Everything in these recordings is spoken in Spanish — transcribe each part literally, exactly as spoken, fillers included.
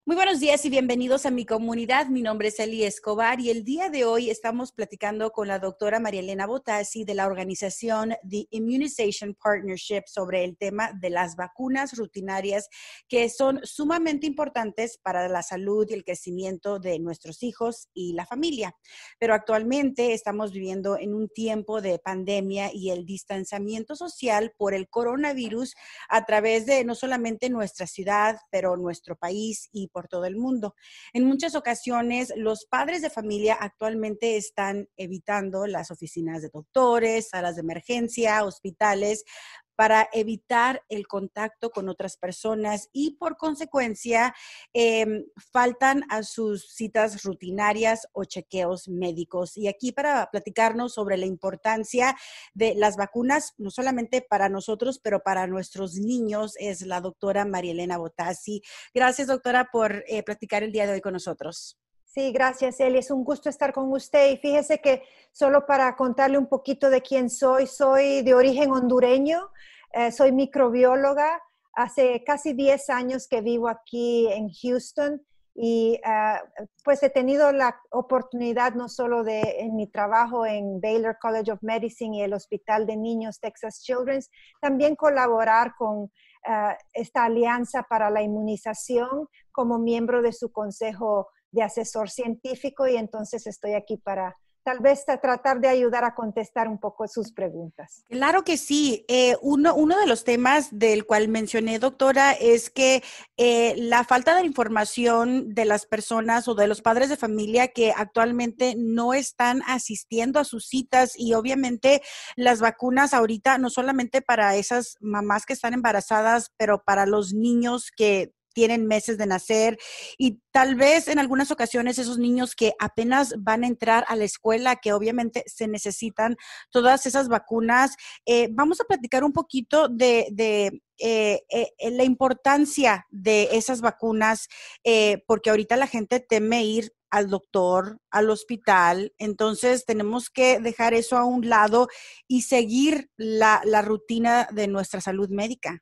Muy buenos días y bienvenidos a mi comunidad. Mi nombre es Eli Escobar y el día de hoy estamos platicando con la doctora María Elena Botassi de la organización The Immunization Partnership sobre el tema de las vacunas rutinarias que son sumamente importantes para la salud y el crecimiento de nuestros hijos y la familia. Pero actualmente estamos viviendo en un tiempo de pandemia y el distanciamiento social por el coronavirus a través de no solamente nuestra ciudad, pero nuestro país y por todo el mundo. En muchas ocasiones, los padres de familia actualmente están evitando las oficinas de doctores, salas de emergencia, hospitales, para evitar el contacto con otras personas y por consecuencia eh, faltan a sus citas rutinarias o chequeos médicos. Y aquí para platicarnos sobre la importancia de las vacunas, no solamente para nosotros, pero para nuestros niños, es la doctora María Elena Botassi. Gracias, doctora, por eh, platicar el día de hoy con nosotros. Sí, gracias, Eli. Es un gusto estar con usted. Y fíjese que solo para contarle un poquito de quién soy, soy de origen hondureño, eh, soy microbióloga. Hace casi diez años que vivo aquí en Houston y uh, pues he tenido la oportunidad no solo de en mi trabajo en Baylor College of Medicine y el Hospital de Niños Texas Children's, también colaborar con uh, esta alianza para la inmunización como miembro de su consejo de asesor científico, y entonces estoy aquí para tal vez tratar de ayudar a contestar un poco sus preguntas. Claro que sí. Eh, uno, uno de los temas del cual mencioné, doctora, es que eh, la falta de información de las personas o de los padres de familia que actualmente no están asistiendo a sus citas, y obviamente las vacunas ahorita, no solamente para esas mamás que están embarazadas, pero para los niños que tienen meses de nacer y tal vez en algunas ocasiones esos niños que apenas van a entrar a la escuela, que obviamente se necesitan todas esas vacunas. Eh, vamos a platicar un poquito de, de eh, eh, la importancia de esas vacunas, eh, porque ahorita la gente teme ir al doctor, al hospital, entonces tenemos que dejar eso a un lado y seguir la, la rutina de nuestra salud médica.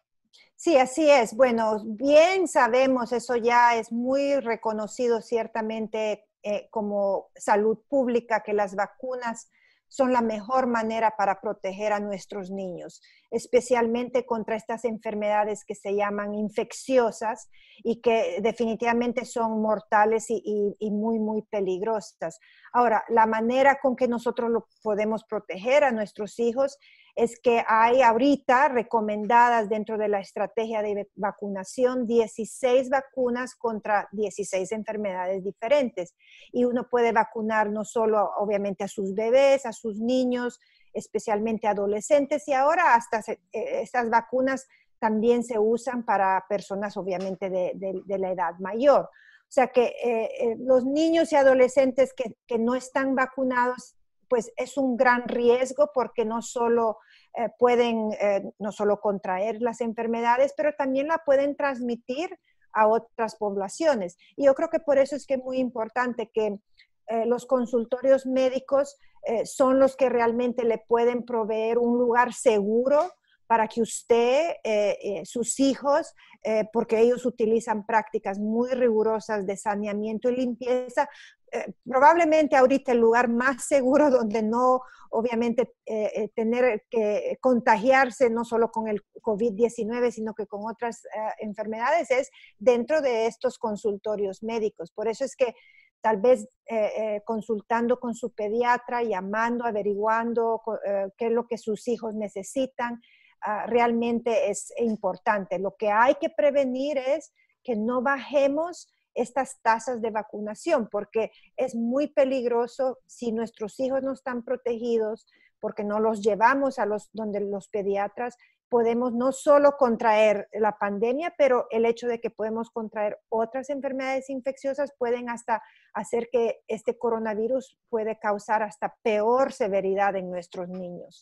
Sí, así es. Bueno, bien sabemos, eso ya es muy reconocido ciertamente eh, como salud pública, que las vacunas son la mejor manera para proteger a nuestros niños, especialmente contra estas enfermedades que se llaman infecciosas y que definitivamente son mortales y, y, y muy, muy peligrosas. Ahora, la manera con que nosotros lo podemos proteger a nuestros hijos es que hay ahorita recomendadas dentro de la estrategia de vacunación dieciséis vacunas contra dieciséis enfermedades diferentes. Y uno puede vacunar no solo obviamente a sus bebés, a sus niños, especialmente adolescentes, y ahora hasta se, eh, estas vacunas también se usan para personas obviamente de, de, de la edad mayor. O sea que eh, eh, los niños y adolescentes que, que no están vacunados, pues es un gran riesgo porque no solo eh, pueden eh, no solo contraer las enfermedades, pero también la pueden transmitir a otras poblaciones. Y yo creo que por eso es que es muy importante que eh, los consultorios médicos eh, son los que realmente le pueden proveer un lugar seguro para que usted, eh, eh, sus hijos, eh, porque ellos utilizan prácticas muy rigurosas de saneamiento y limpieza, eh, probablemente ahorita el lugar más seguro donde no, obviamente, eh, eh, tener que contagiarse no solo con el COVID diecinueve, sino que con otras eh, enfermedades, es dentro de estos consultorios médicos. Por eso es que tal vez eh, eh, consultando con su pediatra, llamando, averiguando eh, qué es lo que sus hijos necesitan, Uh, realmente es importante. Lo que hay que prevenir es que no bajemos estas tasas de vacunación, porque es muy peligroso si nuestros hijos no están protegidos, porque no los llevamos a los donde los pediatras. Podemos no solo contraer la pandemia, pero el hecho de que podemos contraer otras enfermedades infecciosas pueden hasta hacer que este coronavirus puede causar hasta peor severidad en nuestros niños.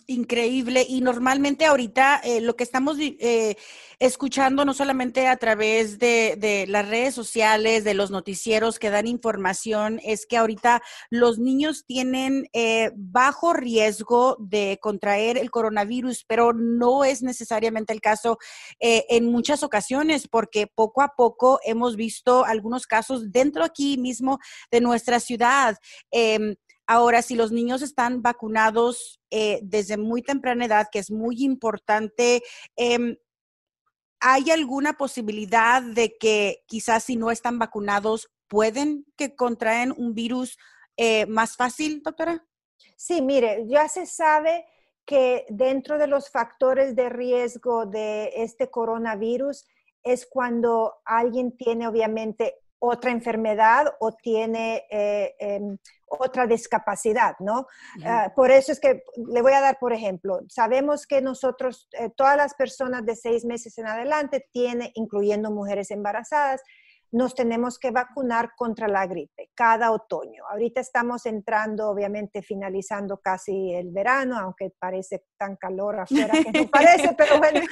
Increíble. Y normalmente ahorita eh, lo que estamos eh, escuchando, no solamente a través de, de las redes sociales, de los noticieros que dan información, es que ahorita los niños tienen eh, bajo riesgo de contraer el coronavirus, pero no es necesariamente el caso eh, en muchas ocasiones, porque poco a poco hemos visto algunos casos dentro aquí mismo de nuestra ciudad. Eh, Ahora, si los niños están vacunados eh, desde muy temprana edad, que es muy importante, eh, ¿hay alguna posibilidad de que quizás si no están vacunados pueden que contraen un virus eh, más fácil, doctora? Sí, mire, ya se sabe que dentro de los factores de riesgo de este coronavirus es cuando alguien tiene obviamente otra enfermedad o tiene eh, eh, otra discapacidad, ¿no? Uh-huh. Uh, por eso es que le voy a dar, por ejemplo, sabemos que nosotros, eh, todas las personas de seis meses en adelante, tiene, incluyendo mujeres embarazadas, nos tenemos que vacunar contra la gripe cada otoño. Ahorita estamos entrando, obviamente, finalizando casi el verano, aunque parece tan calor afuera que no parece, pero bueno,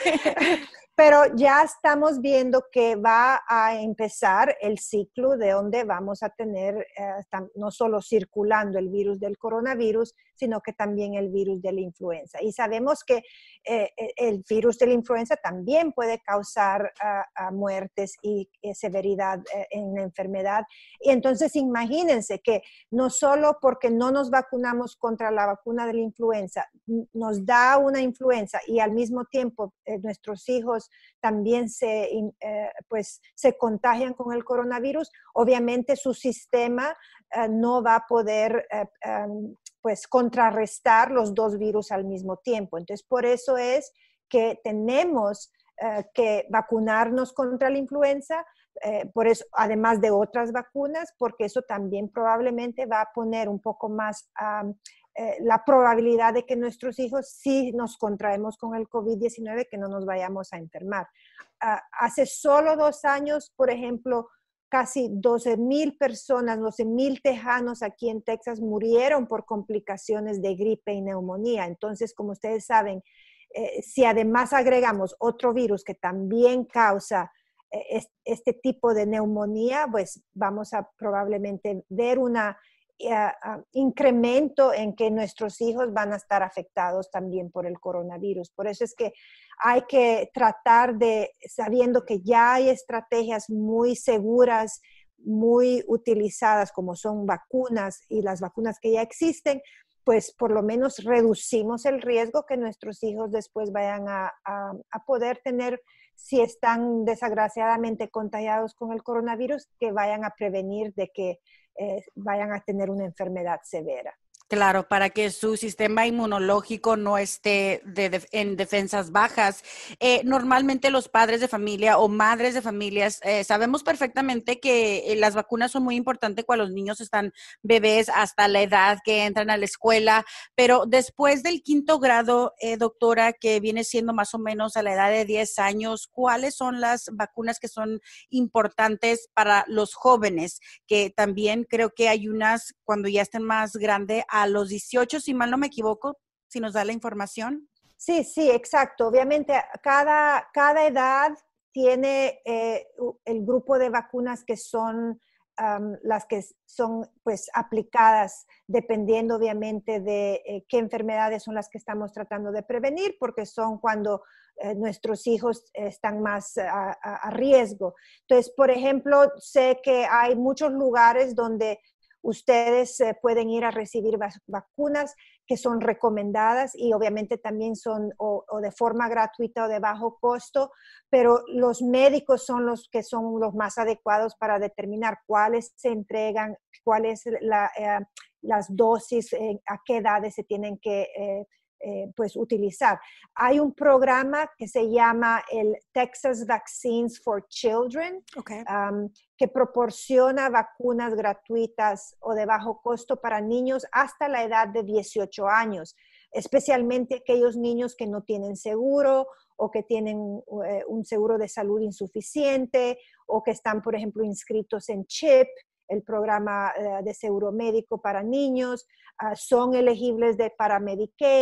pero ya estamos viendo que va a empezar el ciclo de donde vamos a tener eh, no solo circulando el virus del coronavirus, sino que también el virus de la influenza. Y sabemos que eh, el virus de la influenza también puede causar uh, uh, muertes y eh, severidad eh, en la enfermedad. Y entonces imagínense que no solo porque no nos vacunamos contra la vacuna de la influenza, nos da una influenza y al mismo tiempo eh, nuestros hijos también se, eh, pues, se contagian con el coronavirus, obviamente su sistema eh, no va a poder eh, um, pues contrarrestar los dos virus al mismo tiempo. Entonces, por eso es que tenemos eh, que vacunarnos contra la influenza, eh, por eso, además de otras vacunas, porque eso también probablemente va a poner un poco más um, eh, la probabilidad de que nuestros hijos, si nos contraemos con el COVID diecinueve, que no nos vayamos a enfermar. Uh, hace solo dos años, por ejemplo, casi doce mil personas, doce mil tejanos aquí en Texas murieron por complicaciones de gripe y neumonía. Entonces, como ustedes saben, eh, si además agregamos otro virus que también causa eh, este tipo de neumonía, pues vamos a probablemente ver un uh, uh, incremento en que nuestros hijos van a estar afectados también por el coronavirus. Por eso es que hay que tratar de, sabiendo que ya hay estrategias muy seguras, muy utilizadas, como son vacunas y las vacunas que ya existen, pues por lo menos reducimos el riesgo que nuestros hijos después vayan a, a, a poder tener, si están desgraciadamente contagiados con el coronavirus, que vayan a prevenir de que eh, vayan a tener una enfermedad severa. Claro, para que su sistema inmunológico no esté de, de, en defensas bajas. Eh, normalmente los padres de familia o madres de familias eh, sabemos perfectamente que eh, las vacunas son muy importantes cuando los niños están bebés hasta la edad que entran a la escuela, pero después del quinto grado, eh, doctora, que viene siendo más o menos a la edad de diez años, ¿cuáles son las vacunas que son importantes para los jóvenes? Que también creo que hay unas cuando ya estén más grandes, a los dieciocho, si mal no me equivoco, si nos da la información. Sí, sí, exacto. Obviamente, cada, cada edad tiene eh, el grupo de vacunas que son um, las que son pues aplicadas dependiendo obviamente de eh, qué enfermedades son las que estamos tratando de prevenir, porque son cuando eh, nuestros hijos están más a, a, a riesgo. Entonces, por ejemplo, sé que hay muchos lugares donde ustedes eh, pueden ir a recibir vacunas que son recomendadas y obviamente también son o, o de forma gratuita o de bajo costo, pero los médicos son los que son los más adecuados para determinar cuáles se entregan, cuáles la, eh, las dosis, eh, a qué edades se tienen que eh, eh, pues utilizar. Hay un programa que se llama el Texas Vaccines for Children, okay. um, que proporciona vacunas gratuitas o de bajo costo para niños hasta la edad de dieciocho años, especialmente aquellos niños que no tienen seguro o que tienen uh, un seguro de salud insuficiente o que están, por ejemplo, inscritos en CHIP, el programa uh, de seguro médico para niños, uh, son elegibles de, para Medicaid.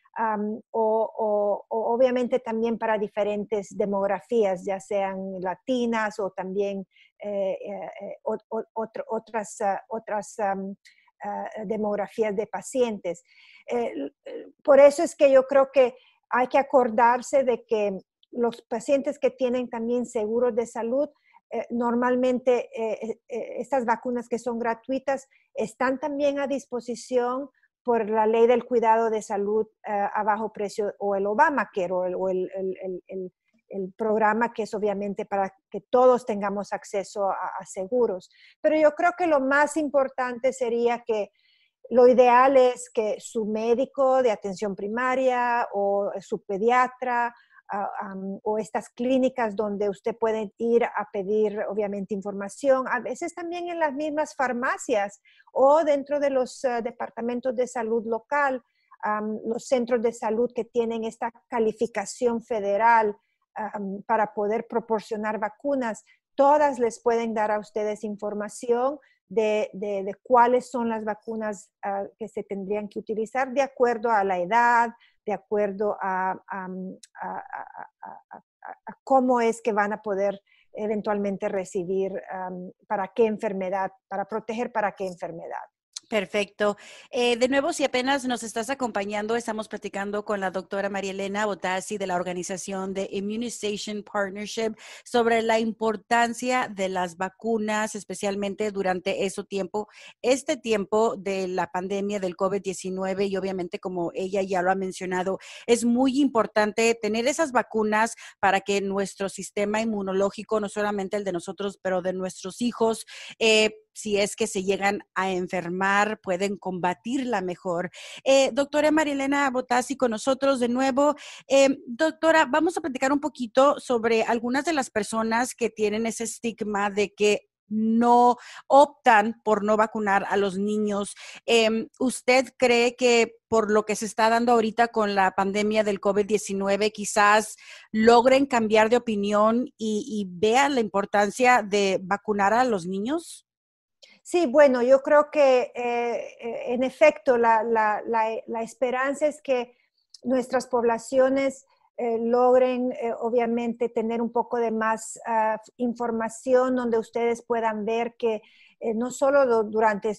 um, o, o, o obviamente también para diferentes demografías, ya sean latinas o también eh, eh, o, o, otro, otras, uh, otras um, uh, demografías de pacientes. Eh, por eso es que yo creo que hay que acordarse de que los pacientes que tienen también seguros de salud, eh, normalmente eh, eh, estas vacunas que son gratuitas están también a disposición por la ley del cuidado de salud eh, a bajo precio o el Obamacare o el, o el, el, el, el, el programa que es obviamente para que todos tengamos acceso a, a seguros. Pero yo creo que lo más importante sería que lo ideal es que su médico de atención primaria o su pediatra uh, um, o estas clínicas donde usted puede ir a pedir obviamente información, a veces también en las mismas farmacias o dentro de los uh, departamentos de salud local, um, los centros de salud que tienen esta calificación federal um, para poder proporcionar vacunas, todas les pueden dar a ustedes información De, de, de cuáles son las vacunas uh, que se tendrían que utilizar de acuerdo a la edad, de acuerdo a, a, a, a, a, a cómo es que van a poder eventualmente recibir, um, para qué enfermedad, para proteger para qué enfermedad. Perfecto. Eh, de nuevo, si apenas nos estás acompañando, estamos platicando con la doctora Marielena Botassi de la organización de Immunization Partnership sobre la importancia de las vacunas, especialmente durante ese tiempo, este tiempo de la pandemia del COVID diecinueve y obviamente, como ella ya lo ha mencionado, es muy importante tener esas vacunas para que nuestro sistema inmunológico, no solamente el de nosotros, pero de nuestros hijos, eh, si es que se llegan a enfermar, pueden combatirla mejor. Eh, doctora Marielena Botassi con nosotros de nuevo. Eh, doctora, vamos a platicar un poquito sobre algunas de las personas que tienen ese estigma de que no optan por no vacunar a los niños. Eh, ¿Usted cree que por lo que se está dando ahorita con la pandemia del COVID diecinueve, quizás logren cambiar de opinión y, y vean la importancia de vacunar a los niños? Sí, bueno, yo creo que eh, en efecto la, la, la, la esperanza es que nuestras poblaciones eh, logren eh, obviamente tener un poco de más uh, información donde ustedes puedan ver que eh, no solo do, durante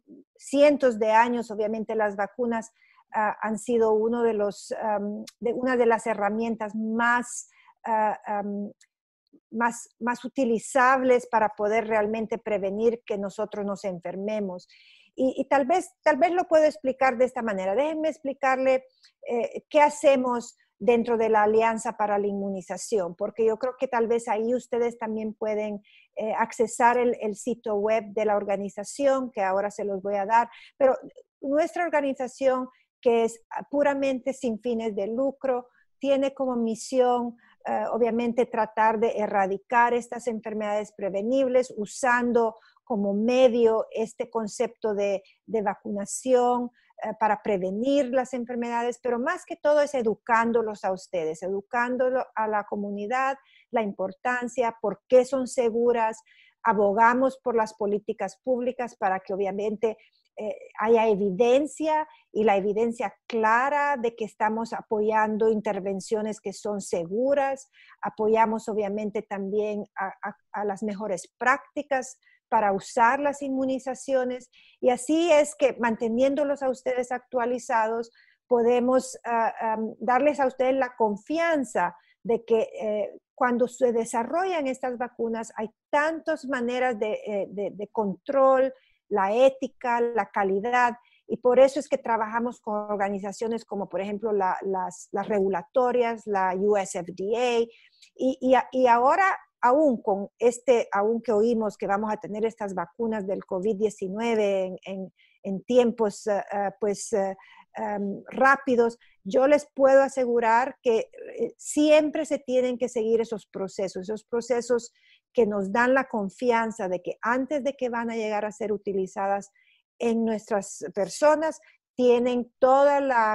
cientos de años, obviamente las vacunas uh, han sido uno de los, um, de, una de las herramientas más uh, um, Más, más utilizables para poder realmente prevenir que nosotros nos enfermemos. Y, y tal vez, tal vez lo puedo explicar de esta manera. Déjenme explicarle eh, qué hacemos dentro de la Alianza para la Inmunización, porque yo creo que tal vez ahí ustedes también pueden eh, accesar el, el sitio web de la organización, que ahora se los voy a dar, pero nuestra organización, que es puramente sin fines de lucro, tiene como misión Uh, obviamente tratar de erradicar estas enfermedades prevenibles usando como medio este concepto de, de vacunación uh, para prevenir las enfermedades, pero más que todo es educándolos a ustedes, educándolo a la comunidad, la importancia, por qué son seguras, abogamos por las políticas públicas para que obviamente Eh, haya evidencia y la evidencia clara de que estamos apoyando intervenciones que son seguras, apoyamos obviamente también a, a, a las mejores prácticas para usar las inmunizaciones y así es que manteniéndolos a ustedes actualizados podemos uh, um, darles a ustedes la confianza de que eh, cuando se desarrollan estas vacunas hay tantas maneras de, eh, de, de control, la ética, la calidad, y por eso es que trabajamos con organizaciones como, por ejemplo, la, las, las regulatorias, la U S F D A, y, y, y ahora, aún con este, aún que oímos que vamos a tener estas vacunas del COVID diecinueve en, en, en tiempos, uh, uh, pues, uh, um, rápidos, yo les puedo asegurar que eh, siempre se tienen que seguir esos procesos, esos procesos que nos dan la confianza de que antes de que van a llegar a ser utilizadas en nuestras personas, tienen todo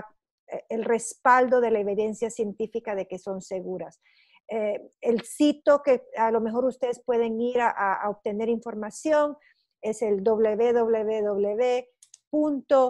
el respaldo de la evidencia científica de que son seguras. Eh, el sitio que a lo mejor ustedes pueden ir a, a obtener información es el w w w punto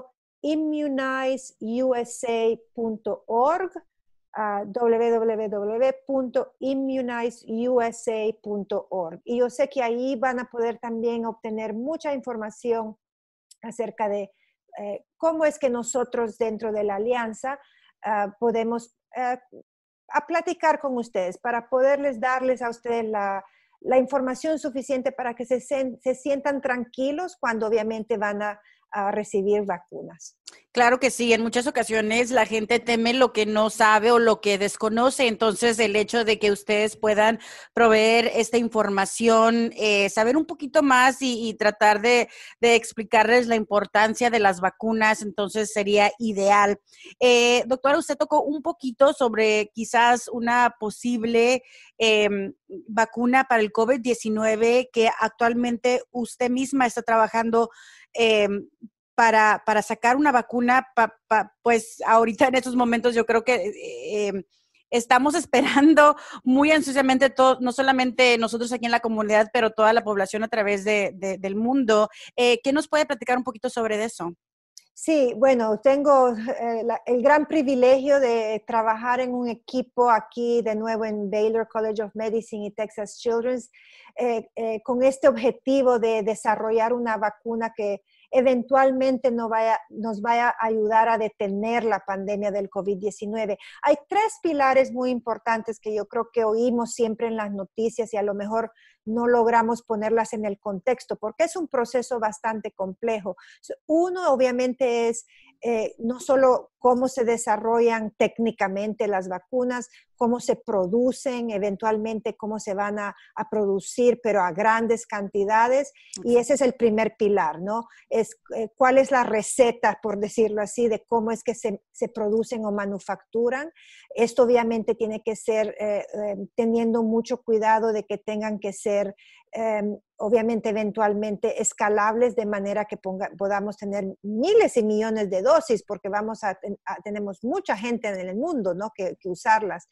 immunize u s a punto org, uh, w w w punto immunize u s a punto org. Y yo sé que ahí van a poder también obtener mucha información acerca de eh, cómo es que nosotros dentro de la alianza uh, podemos uh, a platicar con ustedes para poderles darles a ustedes la, la información suficiente para que se, se sientan tranquilos cuando obviamente van a, a recibir vacunas. Claro que sí, en muchas ocasiones la gente teme lo que no sabe o lo que desconoce, entonces el hecho de que ustedes puedan proveer esta información, eh, saber un poquito más y, y tratar de, de explicarles la importancia de las vacunas, entonces sería ideal. Eh, doctora, usted tocó un poquito sobre quizás una posible eh, vacuna para el COVID diecinueve que actualmente usted misma está trabajando eh, Para, para sacar una vacuna, pa, pa, pues ahorita en estos momentos yo creo que eh, estamos esperando muy ansiosamente, todo, no solamente nosotros aquí en la comunidad, pero toda la población a través de, de, del mundo. Eh, ¿Qué nos puede platicar un poquito sobre eso? Sí, bueno, tengo eh, la, el gran privilegio de trabajar en un equipo aquí de nuevo en Baylor College of Medicine y Texas Children's eh, eh, con este objetivo de desarrollar una vacuna que eventualmente no vaya, nos vaya a ayudar a detener la pandemia del COVID diecinueve. Hay tres pilares muy importantes que yo creo que oímos siempre en las noticias y a lo mejor no logramos ponerlas en el contexto, porque es un proceso bastante complejo. Uno, obviamente, es eh, no solo cómo se desarrollan técnicamente las vacunas, cómo se producen, eventualmente cómo se van a, a producir, pero a grandes cantidades. Y ese es el primer pilar, ¿no? Es eh, cuál es la receta, por decirlo así, de cómo es que se, se producen o manufacturan. Esto obviamente tiene que ser eh, eh, teniendo mucho cuidado de que tengan que ser eh, obviamente eventualmente escalables de manera que ponga, podamos tener miles y millones de dosis porque vamos a, a tenemos mucha gente en el mundo, ¿no? que, que usarlas.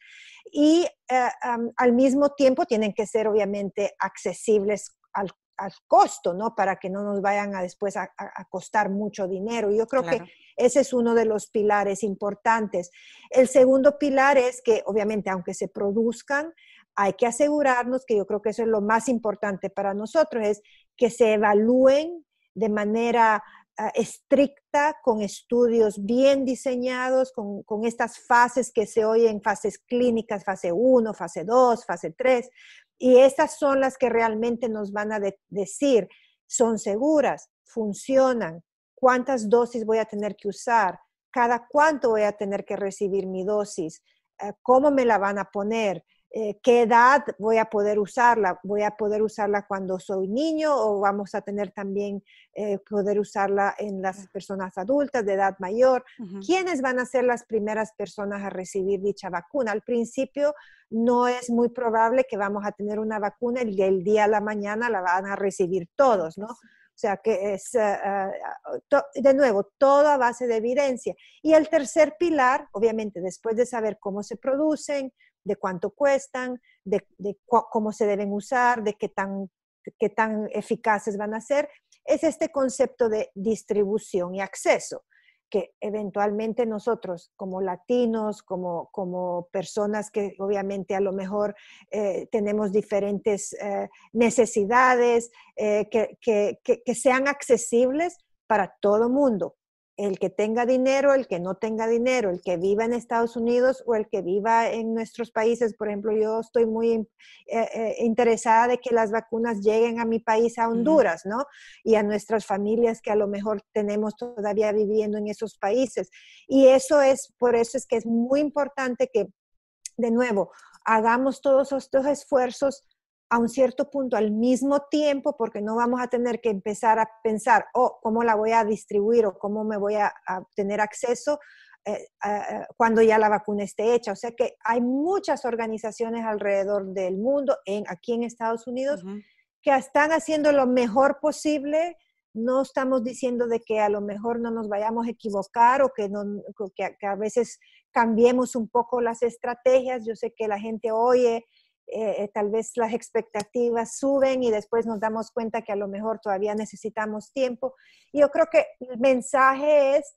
Y eh, um, al mismo tiempo tienen que ser obviamente accesibles al, al costo, ¿no? Para que no nos vayan a después a, a, a costar mucho dinero. Yo creo claro. que ese es uno de los pilares importantes. El segundo pilar es que obviamente aunque se produzcan, hay que asegurarnos, que yo creo que eso es lo más importante para nosotros, es que se evalúen de manera uh, estricta, con estudios bien diseñados, con, con estas fases que se oyen, fases clínicas, fase uno, fase dos, fase tres, y estas son las que realmente nos van a de- decir, son seguras, funcionan, cuántas dosis voy a tener que usar, cada cuánto voy a tener que recibir mi dosis, uh, cómo me la van a poner, Eh, qué edad voy a poder usarla. ¿Voy a poder usarla cuando soy niño o vamos a tener también eh, poder usarla en las personas adultas de edad mayor? Uh-huh. ¿Quiénes van a ser las primeras personas a recibir dicha vacuna? Al principio no es muy probable que vamos a tener una vacuna y el día a la mañana la van a recibir todos, ¿no? O sea que es, uh, uh, to, de nuevo, toda base de evidencia. Y el tercer pilar, obviamente, después de saber cómo se producen, de cuánto cuestan, de, de cu- cómo se deben usar, de qué tan, qué tan eficaces van a ser, es este concepto de distribución y acceso, que eventualmente nosotros como latinos, como, como personas que obviamente a lo mejor eh, tenemos diferentes eh, necesidades, eh, que, que, que, que sean accesibles para todo mundo. El que tenga dinero, el que no tenga dinero, el que viva en Estados Unidos o el que viva en nuestros países. Por ejemplo, yo estoy muy eh, eh, interesada de que las vacunas lleguen a mi país, a Honduras, uh-huh. ¿no? Y a nuestras familias que a lo mejor tenemos todavía viviendo en esos países. Y eso es, por eso es que es muy importante que, de nuevo, hagamos todos estos esfuerzos a un cierto punto al mismo tiempo, porque no vamos a tener que empezar a pensar, oh, ¿cómo la voy a distribuir o cómo me voy a, a tener acceso eh, eh, cuando ya la vacuna esté hecha? O sea que hay muchas organizaciones alrededor del mundo, en, aquí en Estados Unidos, uh-huh. que están haciendo lo mejor posible. No estamos diciendo de que a lo mejor no nos vayamos a equivocar o que, no, que, que a veces cambiemos un poco las estrategias. Yo sé que la gente oye, Eh, tal vez las expectativas suben y después nos damos cuenta que a lo mejor todavía necesitamos tiempo. Y yo creo que el mensaje es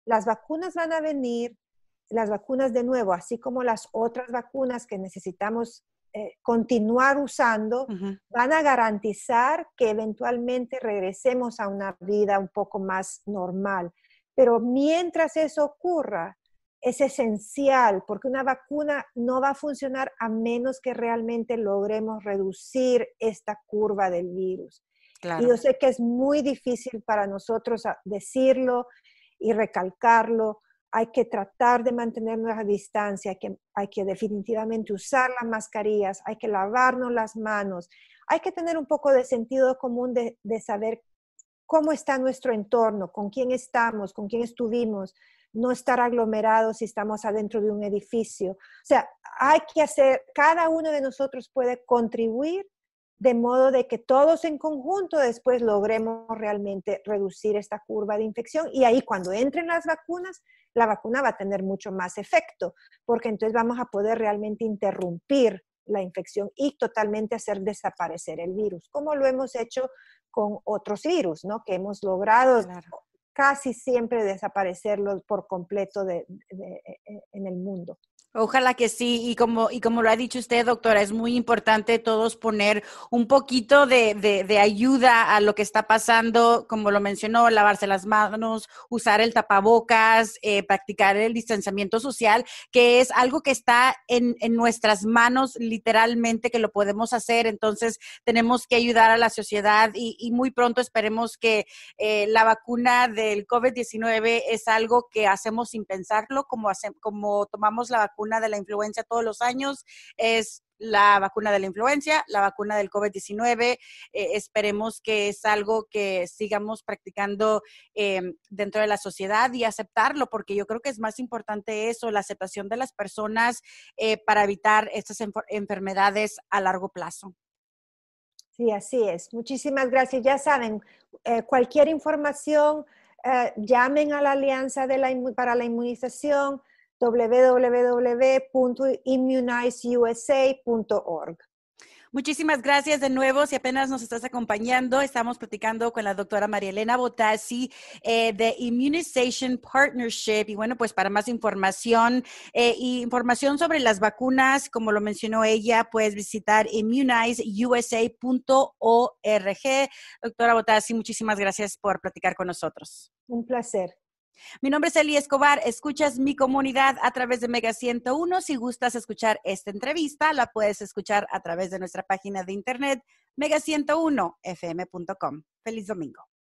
las vacunas van a venir, las vacunas de nuevo, así como las otras vacunas que necesitamos eh, continuar usando, Uh-huh. van a garantizar que eventualmente regresemos a una vida un poco más normal. Pero mientras eso ocurra, es esencial, porque una vacuna no va a funcionar a menos que realmente logremos reducir esta curva del virus. Y Claro. yo sé que es muy difícil para nosotros decirlo y recalcarlo. Hay que tratar de mantener nuestra distancia, hay que, hay que definitivamente usar las mascarillas, hay que lavarnos las manos, hay que tener un poco de sentido común de, de saber cómo está nuestro entorno, con quién estamos, con quién estuvimos, no estar aglomerados si estamos adentro de un edificio. O sea, hay que hacer, cada uno de nosotros puede contribuir de modo de que todos en conjunto después logremos realmente reducir esta curva de infección. Y ahí cuando entren las vacunas, la vacuna va a tener mucho más efecto, porque entonces vamos a poder realmente interrumpir la infección y totalmente hacer desaparecer el virus, como lo hemos hecho con otros virus, ¿no? Que hemos logrado Claro. casi siempre desaparecerlos por completo de, de, de, en el mundo. Ojalá que sí, y como, y como lo ha dicho usted, doctora, es muy importante todos poner un poquito de, de, de ayuda a lo que está pasando, como lo mencionó, lavarse las manos, usar el tapabocas, eh, practicar el distanciamiento social, que es algo que está en, en nuestras manos literalmente, que lo podemos hacer. Entonces tenemos que ayudar a la sociedad y, y muy pronto esperemos que eh, la vacuna del COVID diecinueve es algo que hacemos sin pensarlo, como, hace, como tomamos la vacuna de la influenza todos los años, es la vacuna de la influenza, la vacuna del COVID diecinueve. Eh, esperemos que es algo que sigamos practicando eh, dentro de la sociedad y aceptarlo, porque yo creo que es más importante eso, la aceptación de las personas eh, para evitar estas enfer- enfermedades a largo plazo. Sí, así es. Muchísimas gracias. Ya saben, eh, cualquier información, eh, llamen a la Alianza de la, para la Inmunización, doble u doble u doble u punto immunize u s a punto org. Muchísimas gracias de nuevo. Si apenas nos estás acompañando, estamos platicando con la doctora María Elena Botassi eh, de Immunization Partnership. Y bueno, pues para más información eh, y información sobre las vacunas, como lo mencionó ella, puedes visitar immunize u s a punto org. Doctora Botassi, muchísimas gracias por platicar con nosotros. Un placer. Mi nombre es Eli Escobar, escuchas Mi Comunidad a través de Mega ciento uno. Si gustas escuchar esta entrevista, la puedes escuchar a través de nuestra página de internet mega ciento uno f m punto com. Feliz domingo.